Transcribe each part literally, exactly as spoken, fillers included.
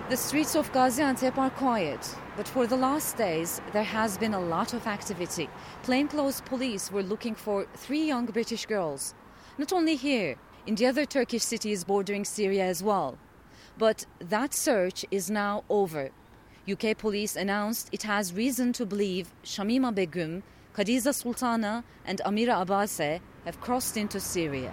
The streets of Gaziantep are quiet, but for the last days there has been a lot of activity. Plainclothes police were looking for three young British girls, not only here, in the other Turkish cities bordering Syria as well. But that search is now over. U K police announced it has reason to believe Shamima Begum, Khadija Sultana and Amira Abbase have crossed into Syria.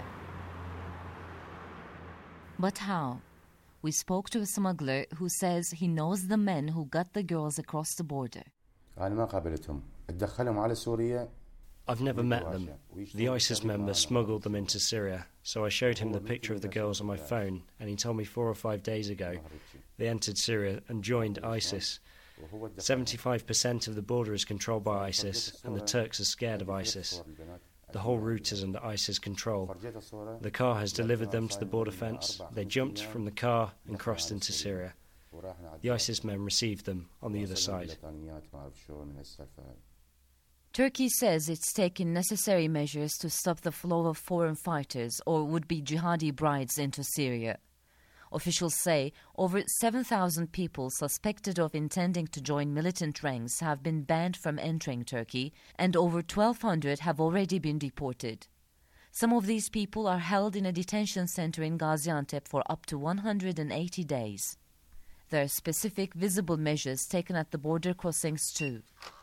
But how? We spoke to a smuggler who says he knows the men who got the girls across the border. I've never met them. The ISIS member smuggled them into Syria, so I showed him the picture of the girls on my phone, and he told me four or five days ago they entered Syria and joined ISIS. seventy-five percent of the border is controlled by ISIS, and the Turks are scared of ISIS. The whole route is under ISIS control. The car has delivered them to the border fence. They jumped from the car and crossed into Syria. The ISIS men received them on the other side. Turkey says it's taken necessary measures to stop the flow of foreign fighters or would-be jihadi brides into Syria. Officials say over seven thousand people suspected of intending to join militant ranks have been banned from entering Turkey, and over twelve hundred have already been deported. Some of these people are held in a detention center in Gaziantep for up to one hundred eighty days. There are specific visible measures taken at the border crossings too.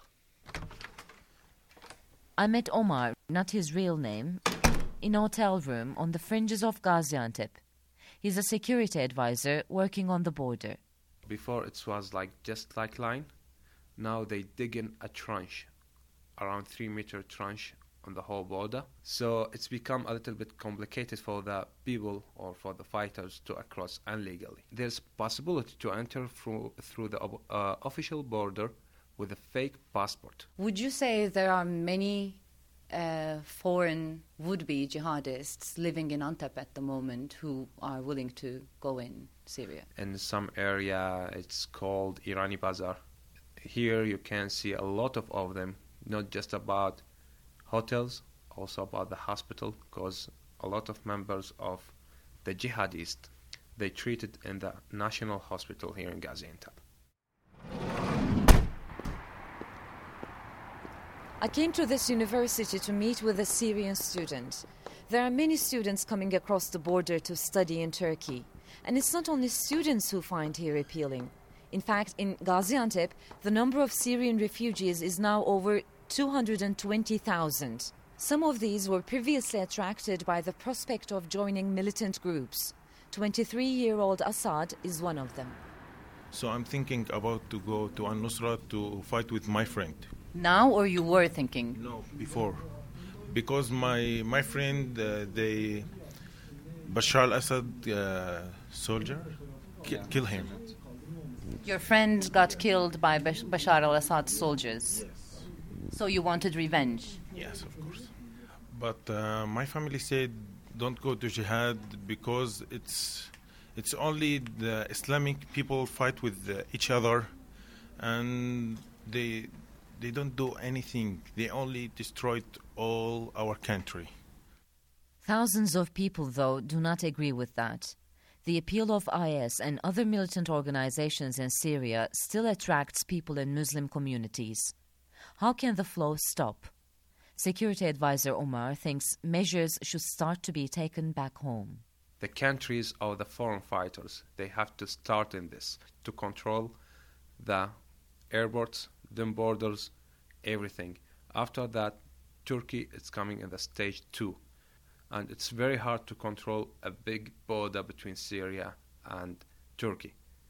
I met Omar, not his real name, in a hotel room on the fringes of Gaziantep. He's a security advisor working on the border. Before it was like just like line. Now they dig in a trench, around three meter trench on the whole border. So it's become a little bit complicated for the people or for the fighters to cross illegally. There's possibility to enter through, through the uh, official border with a fake passport. Would you say there are many uh, foreign would-be jihadists living in Antep at the moment who are willing to go in Syria? In some area, it's called Irani Bazaar. Here you can see a lot of, of them, not just about hotels, also about the hospital, because a lot of members of the jihadists, they treated in the national hospital here in Gaziantep. I came to this university to meet with a Syrian student. There are many students coming across the border to study in Turkey. And it's not only students who find here appealing. In fact, in Gaziantep, the number of Syrian refugees is now over two hundred twenty thousand. Some of these were previously attracted by the prospect of joining militant groups. twenty-three-year-old Assad is one of them. So I'm thinking about to go to Al-Nusra to fight with my friend. Now, or you were thinking? No, before. Because my my friend, uh, they, Bashar al-Assad uh, soldier, ki- kill him. Your friend got killed by Bash- Bashar al-Assad soldiers. Yes. So you wanted revenge? Yes, of course. But uh, my family said, don't go to jihad because it's it's only the Islamic people fight with uh, each other, and they they don't do anything. They only destroyed all our country. Thousands of people, though, do not agree with that. The appeal of I S and other militant organizations in Syria still attracts people in Muslim communities. How can the flow stop? Security advisor Omar thinks measures should start to be taken back home. The countries or the foreign fighters, they have to start in this to control the airports, the borders, everything. After that, Turkey is coming in the stage two. And it's very hard to control a big border between Syria and Turkey.